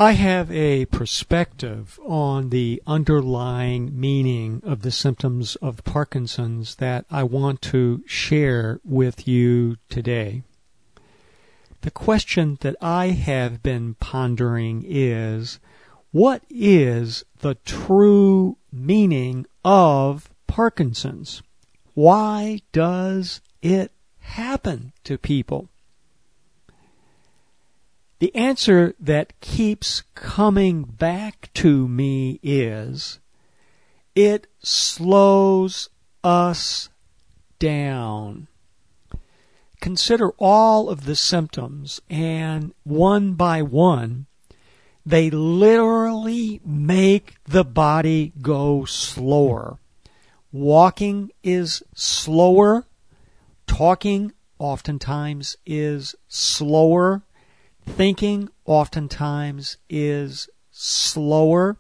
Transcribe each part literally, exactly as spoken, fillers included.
I have a perspective on the underlying meaning of the symptoms of Parkinson's that I want to share with you today. The question that I have been pondering is, what is the true meaning of Parkinson's? Why does it happen to people? The answer that keeps coming back to me is, it slows us down. Consider all of the symptoms, and one by one, they literally make the body go slower. Walking is slower. Talking oftentimes is slower. Thinking oftentimes is slower.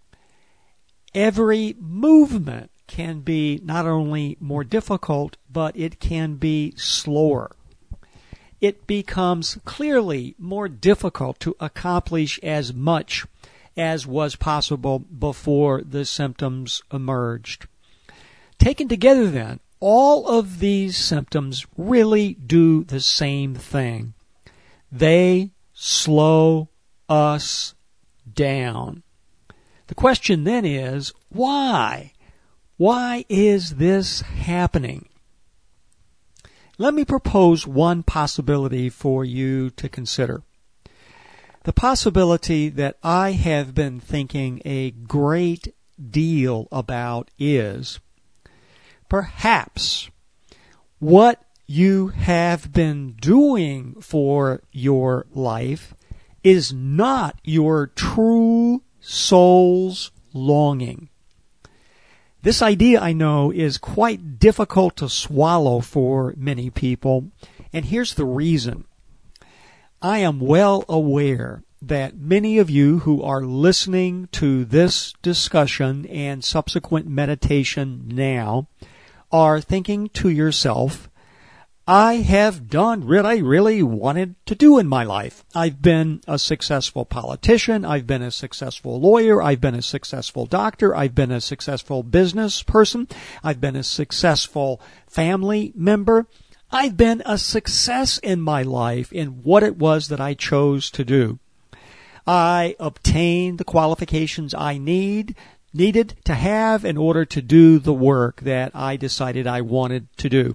Every movement can be not only more difficult, but it can be slower. It becomes clearly more difficult to accomplish as much as was possible before the symptoms emerged. Taken together then, all of these symptoms really do the same thing. They slow us down. The question then is, why? Why is this happening? Let me propose one possibility for you to consider. The possibility that I have been thinking a great deal about is, perhaps what you have been doing for your life is not your true soul's longing. This idea, I know, is quite difficult to swallow for many people, and here's the reason. I am well aware that many of you who are listening to this discussion and subsequent meditation now are thinking to yourself, I have done what I really wanted to do in my life. I've been a successful politician. I've been a successful lawyer. I've been a successful doctor. I've been a successful business person. I've been a successful family member. I've been a success in my life in what it was that I chose to do. I obtained the qualifications I need, needed to have in order to do the work that I decided I wanted to do.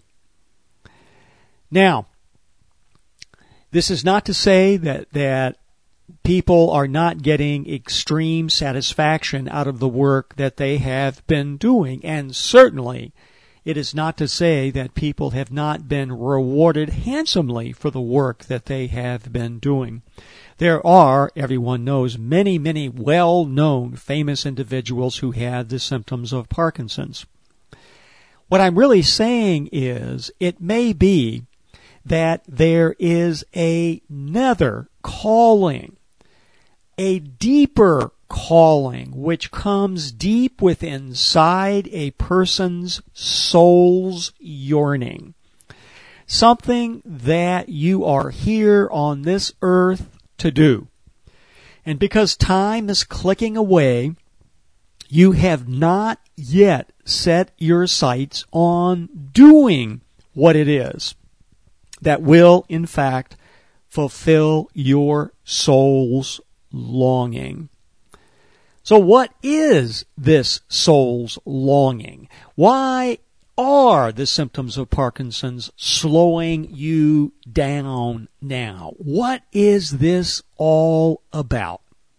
Now, this is not to say that, that people are not getting extreme satisfaction out of the work that they have been doing. And certainly, it is not to say that people have not been rewarded handsomely for the work that they have been doing. There are, everyone knows, many, many well-known famous individuals who had the symptoms of Parkinson's. What I'm really saying is, it may be that there is another calling, a deeper calling, which comes deep within inside a person's soul's yearning. Something that you are here on this earth to do. And because time is clicking away, you have not yet set your sights on doing what it is that will, in fact, fulfill your soul's longing. So what is this soul's longing? Why are the symptoms of Parkinson's slowing you down now? What is this all about?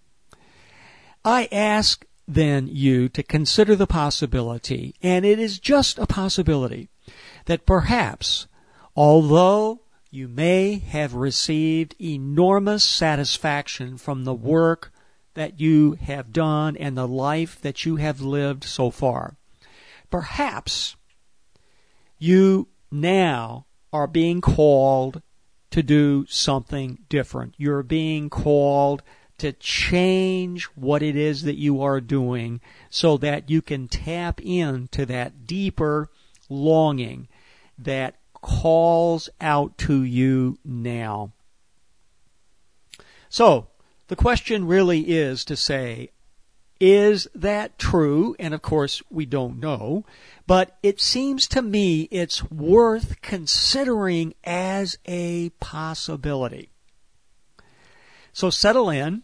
I ask then you to consider the possibility, and it is just a possibility, that perhaps although you may have received enormous satisfaction from the work that you have done and the life that you have lived so far, perhaps you now are being called to do something different. You're being called to change what it is that you are doing so that you can tap into that deeper longing that calls out to you now. So, The question really is to say, is that true? And of course, we don't know. But it seems to me it's worth considering as a possibility. So settle in,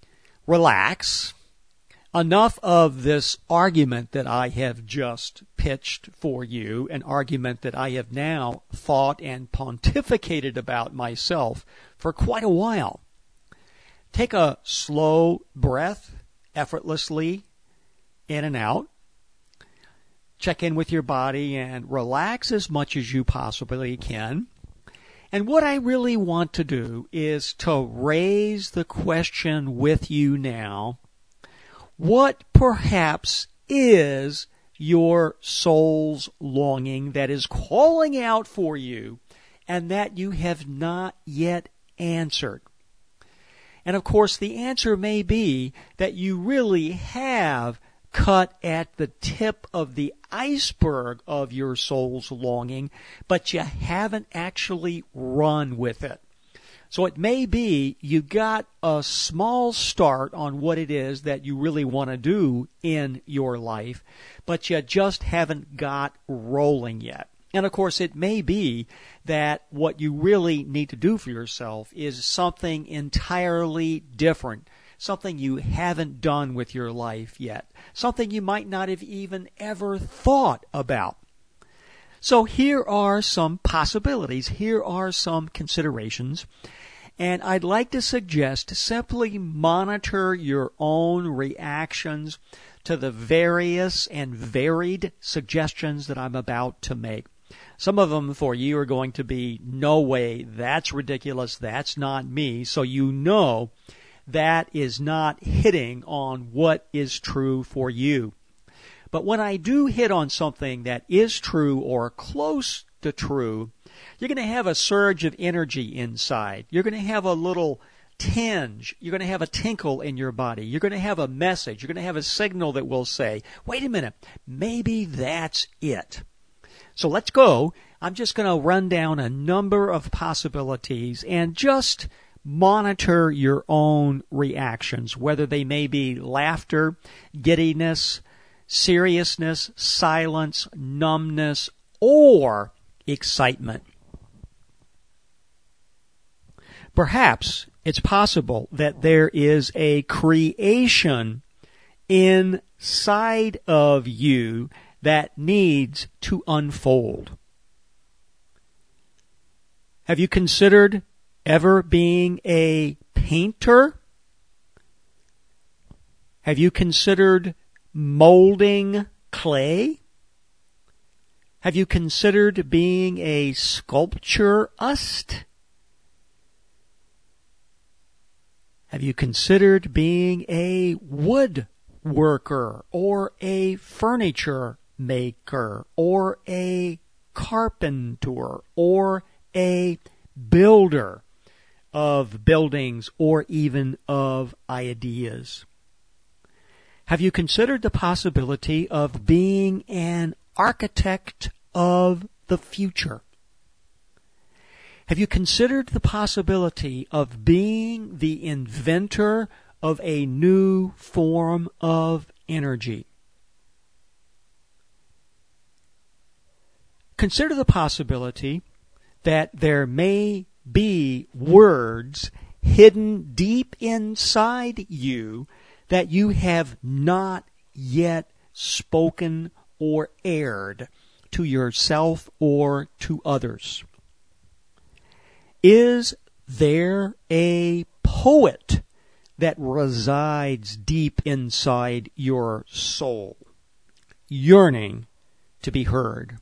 relax. Enough of this argument that I have just pitched for you, an argument that I have now thought and pontificated about myself for quite a while. Take a slow breath, effortlessly in and out. Check in with your body and relax as much as you possibly can. And what I really want to do is to raise the question with you now, what perhaps is your soul's longing that is calling out for you and that you have not yet answered? And of course, the answer may be that you really have cut at the tip of the iceberg of your soul's longing, but you haven't actually run with it. So it may be you got a small start on what it is that you really want to do in your life, but you just haven't got rolling yet. And of course, it may be that what you really need to do for yourself is something entirely different, something you haven't done with your life yet, something you might not have even ever thought about. So here are some possibilities. Here are some considerations. And I'd like to suggest to simply monitor your own reactions to the various and varied suggestions that I'm about to make. Some of them for you are going to be, no way, that's ridiculous, that's not me. So you know that is not hitting on what is true for you. But when I do hit on something that is true or close to true, you're going to have a surge of energy inside. You're going to have a little tinge. You're going to have a tinkle in your body. You're going to have a message. You're going to have a signal that will say, wait a minute, maybe that's it. So let's go. I'm just going to run down a number of possibilities and just monitor your own reactions, whether they may be laughter, giddiness, seriousness, silence, numbness, or excitement. Perhaps it's possible that there is a creation inside of you that needs to unfold. Have you considered ever being a painter? Have you considered molding clay? Have you considered being a sculpturist? Have you considered being a woodworker or a furniture maker or a carpenter or a builder of buildings or even of ideas? Have you considered the possibility of being an architect of the future? Have you considered the possibility of being the inventor of a new form of energy? Consider the possibility that there may be words hidden deep inside you that you have not yet spoken or aired to yourself or to others. Is there a poet that resides deep inside your soul, yearning to be heard?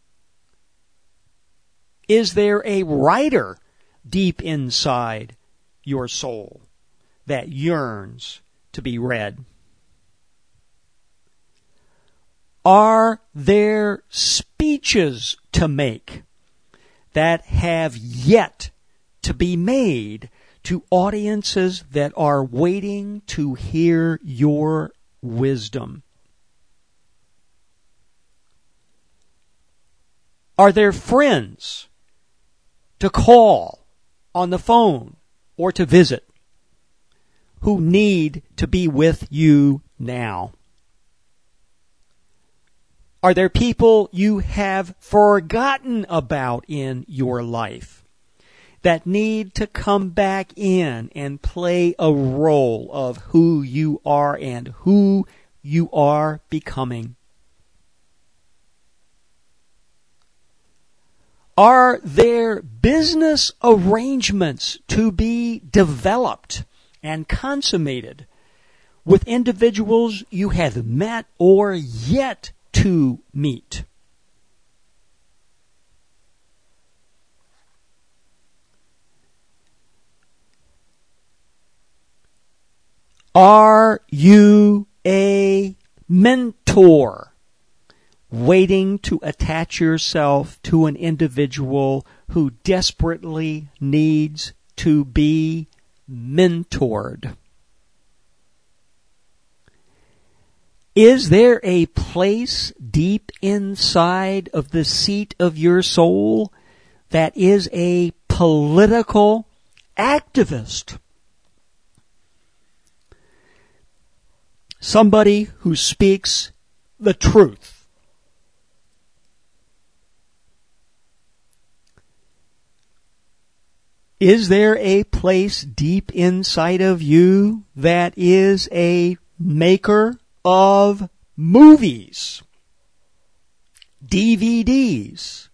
Is there a writer deep inside your soul that yearns to be read? Are there speeches to make that have yet to be made to audiences that are waiting to hear your wisdom? Are there friends to call on the phone or to visit? who need to be with you now? Are there people you have forgotten about in your life that need to come back in and play a role of who you are and who you are becoming? Are there business arrangements to be developed and consummated with individuals you have met or yet to meet? Are you a mentor waiting to attach yourself to an individual who desperately needs to be mentored? Is there a place deep inside of the seat of your soul that is a political activist? Somebody who speaks the truth. Is there a place deep inside of you that is a maker of movies, D V Ds,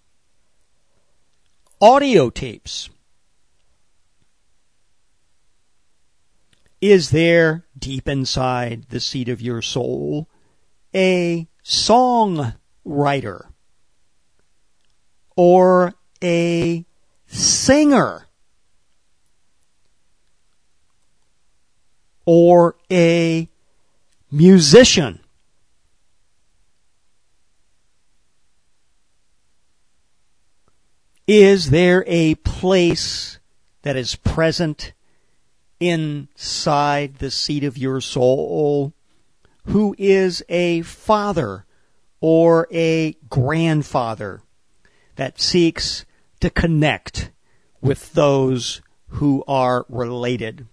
audio tapes? Is there deep inside the seat of your soul a songwriter or a singer or a musician? Is there a place that is present inside the seat of your soul who is a father or a grandfather that seeks to connect with those who are related?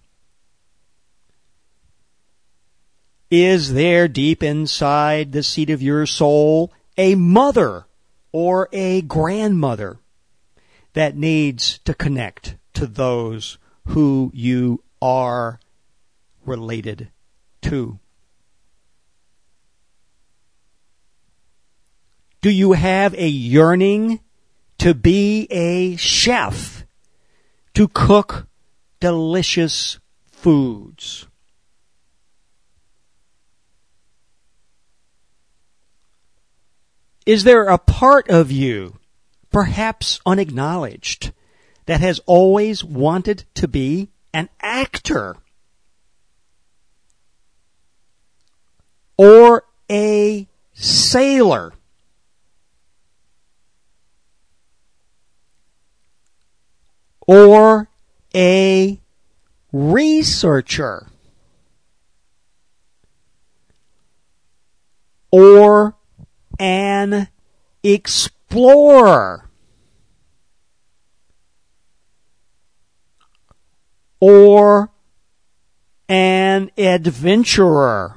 Is there deep inside the seat of your soul a mother or a grandmother that needs to connect to those who you are related to? Do you have a yearning to be a chef, to cook delicious foods? Is there a part of you, perhaps unacknowledged, that has always wanted to be an actor or a sailor or a researcher or an explorer or an adventurer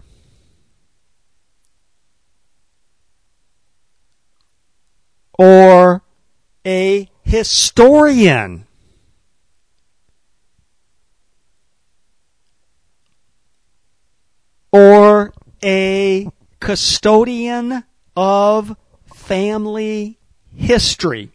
or a historian or a custodian of family history?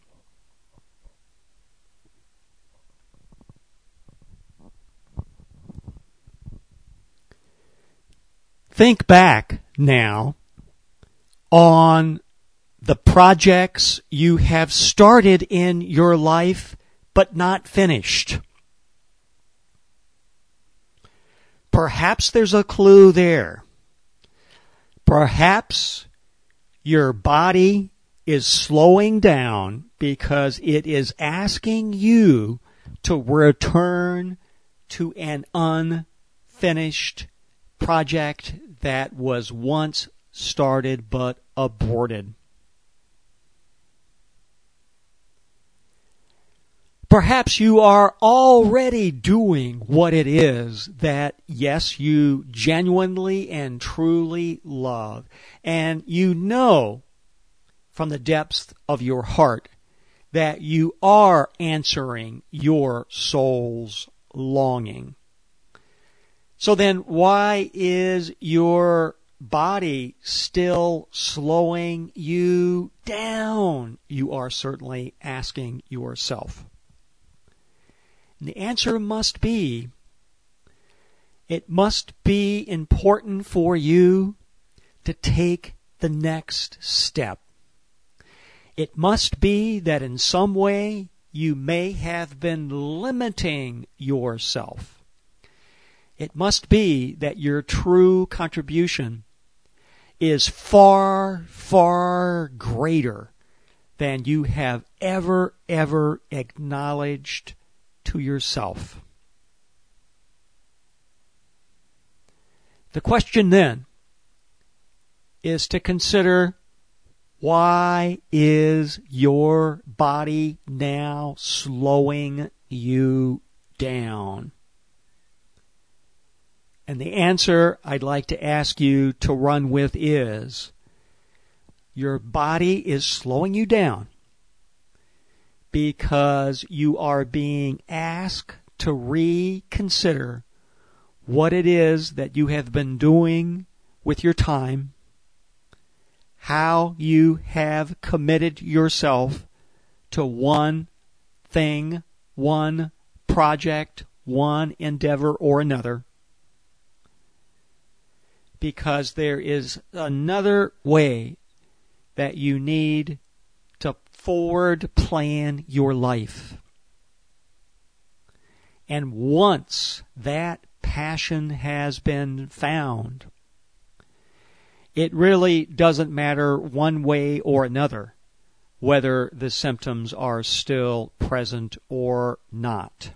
Think back now on the projects you have started in your life but not finished. Perhaps there's a clue there. Perhaps your body is slowing down because it is asking you to return to an unfinished project that was once started but aborted. Perhaps you are already doing what it is that, yes, you genuinely and truly love. And you know from the depths of your heart that you are answering your soul's longing. So then why is your body still slowing you down? You are certainly asking yourself. And the answer must be, it must be important for you to take the next step. It must be that in some way you may have been limiting yourself. It must be that your true contribution is far, far greater than you have ever, ever acknowledged to yourself. The question then is to consider, why is your body now slowing you down? And the answer I'd like to ask you to run with is, your body is slowing you down because you are being asked to reconsider what it is that you have been doing with your time, how you have committed yourself to one thing, one project, one endeavor or another, because there is another way that you need to forward plan your life. And once that passion has been found, it really doesn't matter one way or another whether the symptoms are still present or not.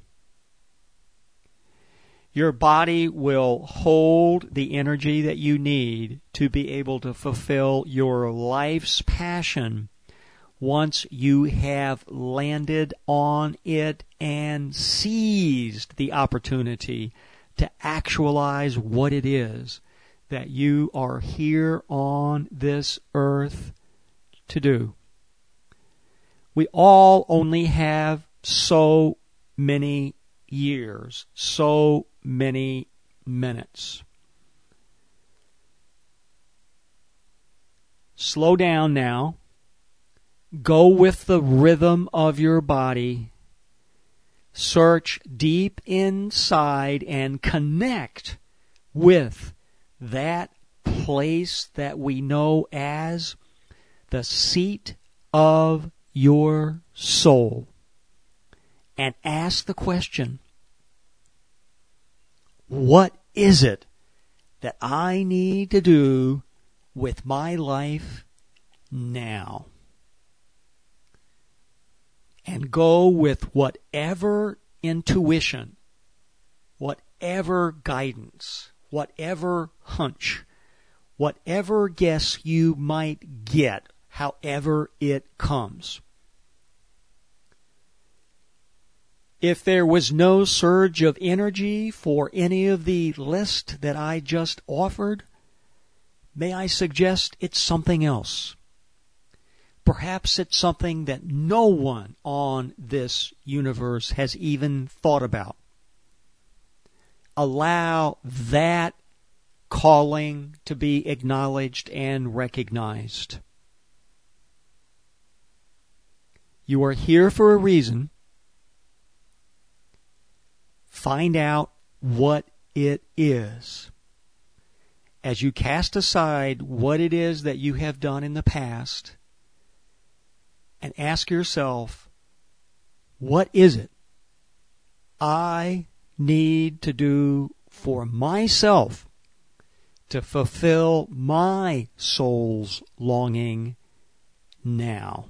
Your body will hold the energy that you need to be able to fulfill your life's passion once you have landed on it and seized the opportunity to actualize what it is that you are here on this earth to do. We all only have so many years, so many minutes. Slow down now. Go with the rhythm of your body. Search deep inside and connect with that place that we know as the seat of your soul. And ask the question, what is it that I need to do with my life now? And go with whatever intuition, whatever guidance, whatever hunch, whatever guess you might get, however it comes. If there was no surge of energy for any of the list that I just offered, may I suggest it's something else. Perhaps it's something that no one on this universe has even thought about. Allow that calling to be acknowledged and recognized. You are here for a reason. Find out what it is. As you cast aside what it is that you have done in the past, and ask yourself, what is it I need to do for myself to fulfill my soul's longing now?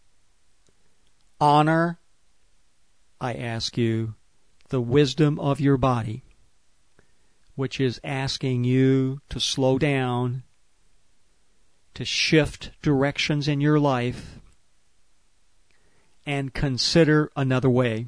Honor, I ask you, the wisdom of your body, which is asking you to slow down, to shift directions in your life, and consider another way.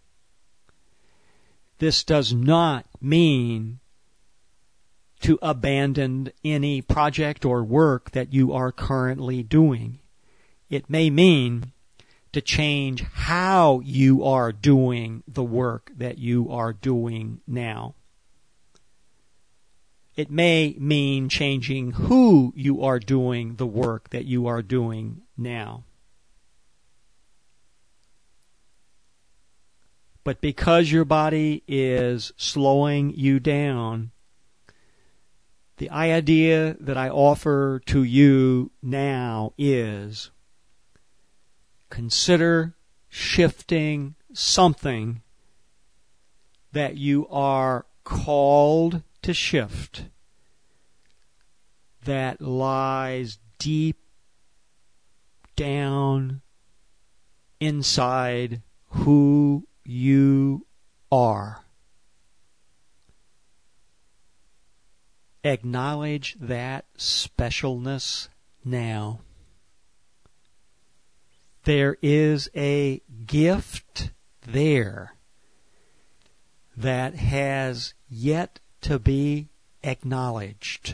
This does not mean to abandon any project or work that you are currently doing. It may mean to change how you are doing the work that you are doing now. It may mean changing who you are doing the work that you are doing now. But because your body is slowing you down, the idea that I offer to you now is consider shifting something that you are called to shift that lies deep down inside who you are. Acknowledge that specialness now. There is a gift there that has yet to be acknowledged.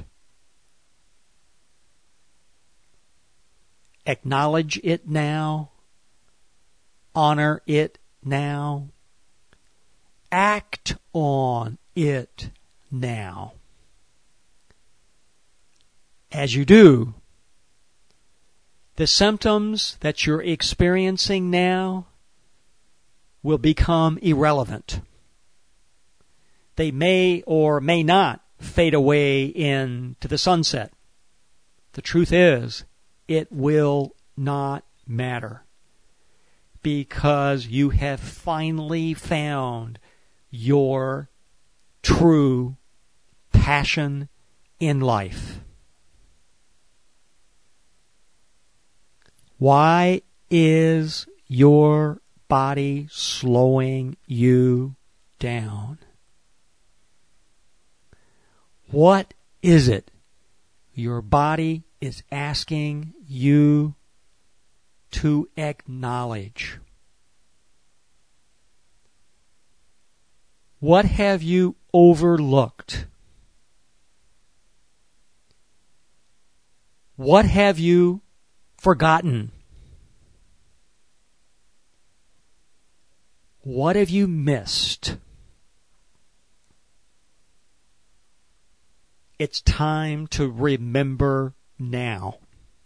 Acknowledge it now. Honor it now. Act on it now. As you do, the symptoms that you're experiencing now will become irrelevant. They may or may not fade away into the sunset. The truth is, it will not matter, because you have finally found your true passion in life. Why is your body slowing you down? What is it your body is asking you to acknowledge? What have you overlooked? What have you forgotten? What have you missed? It's time to remember now.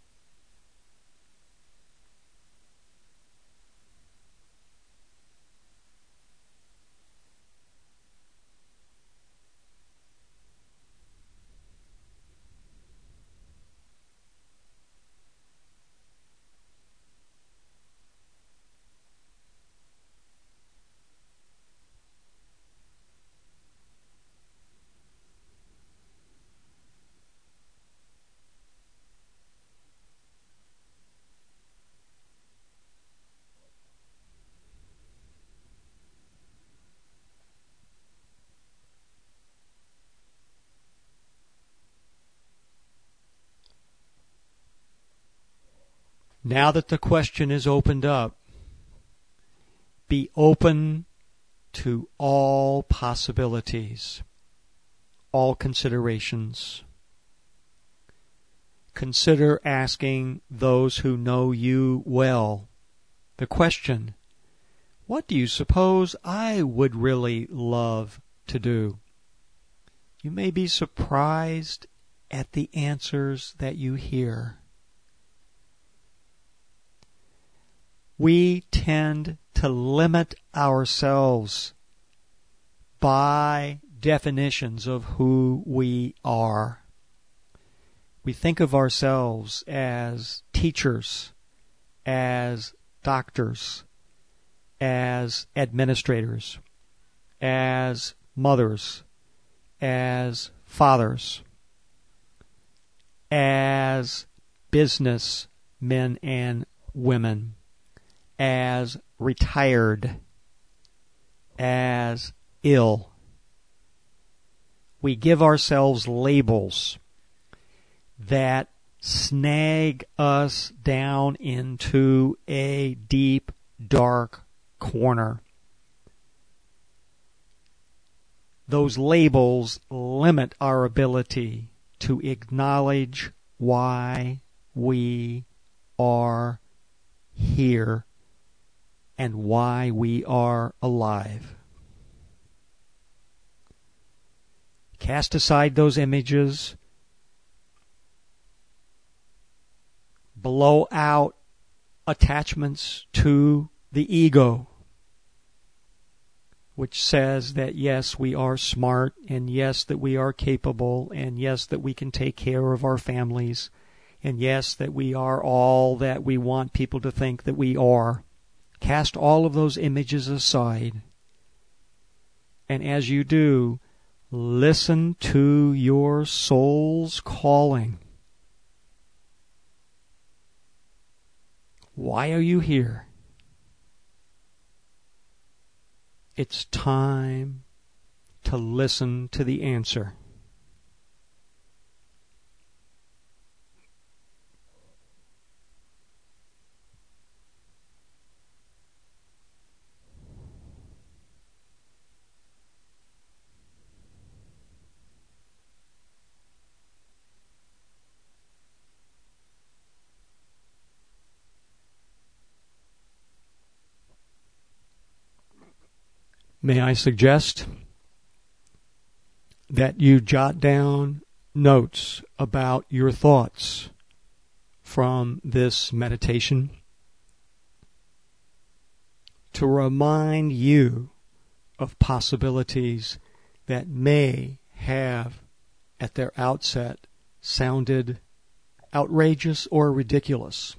Now that the question is opened up, be open to all possibilities, all considerations. Consider asking those who know you well the question, what do you suppose I would really love to do? You may be surprised at the answers that you hear. We tend to limit ourselves by definitions of who we are. We think of ourselves as teachers, as doctors, as administrators, as mothers, as fathers, as businessmen and women, as retired, as ill. We give ourselves labels that snag us down into a deep, dark corner. Those labels limit our ability to acknowledge why we are here and why we are alive. Cast aside those images. Blow out attachments to the ego, which says that yes, we are smart, and yes, that we are capable, and yes, that we can take care of our families, and yes, that we are all that we want people to think that we are. Cast all of those images aside. And as you do, listen to your soul's calling. Why are you here? It's time to listen to the answer. May I suggest that you jot down notes about your thoughts from this meditation to remind you of possibilities that may have, at their outset, sounded outrageous or ridiculous.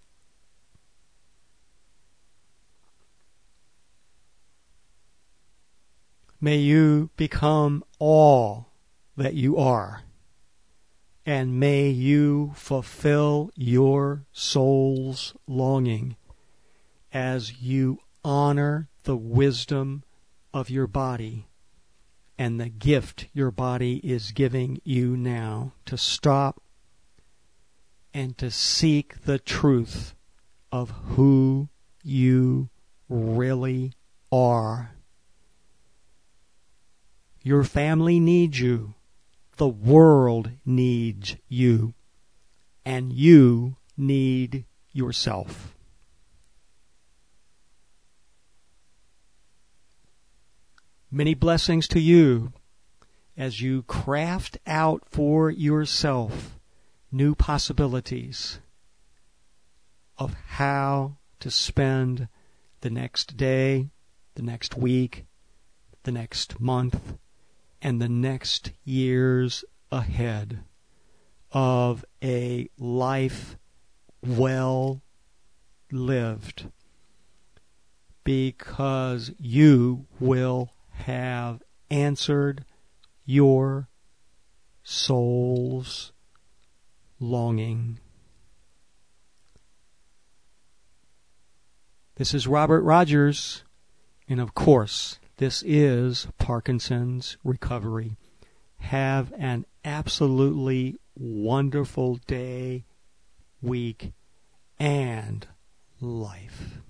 May you become all that you are, and may you fulfill your soul's longing as you honor the wisdom of your body and the gift your body is giving you now to stop and to seek the truth of who you really are. Your family needs you. The world needs you. And you need yourself. Many blessings to you as you craft out for yourself new possibilities of how to spend the next day, the next week, the next month, and the next years ahead of a life well lived, because you will have answered your soul's longing. This is Robert Rogers, and of course, this is Parkinson's Recovery. Have an absolutely wonderful day, week, and life.